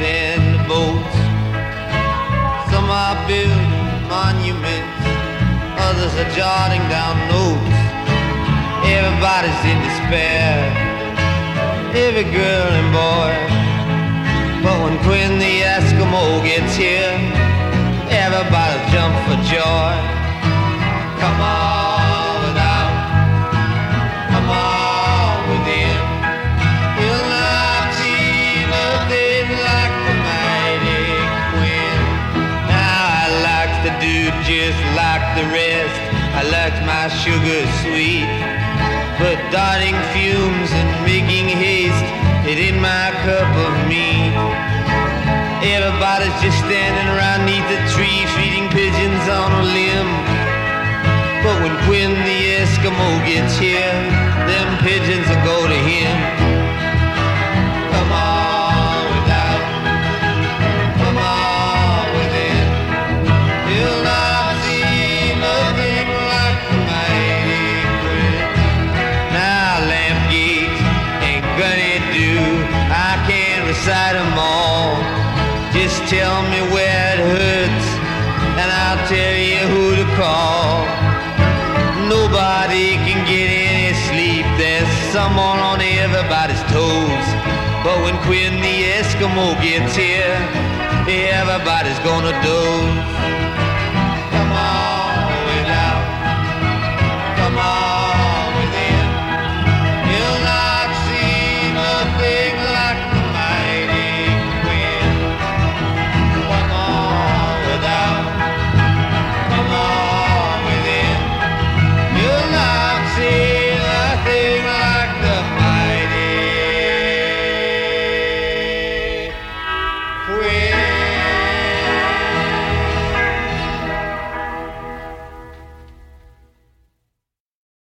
and the boats. Some are building monuments, others are jotting down notes. Everybody's in despair, every girl and boy. But when Quinn the Eskimo gets here, everybody jump for joy. Come on without, come on within. You'll not see nothing like the mighty Quinn. Now I like the dude just like the rest. I liked my sugar sweet, but darting fumes and making haste, it in my cup of meat. Everybody's just standing around neath the tree, feeding pigeons on a limb. But when Quinn the Eskimo gets here, them pigeons will go to him. Come on without, come on within. You'll not see nothing like the mighty Quinn. Now lamp gates and gunny do, I can't recite them all. Just tell me where it hurts, and I'll tell you who to call. Nobody can get any sleep, there's someone on everybody's toes. But when Quinn the Eskimo gets here, everybody's gonna doze.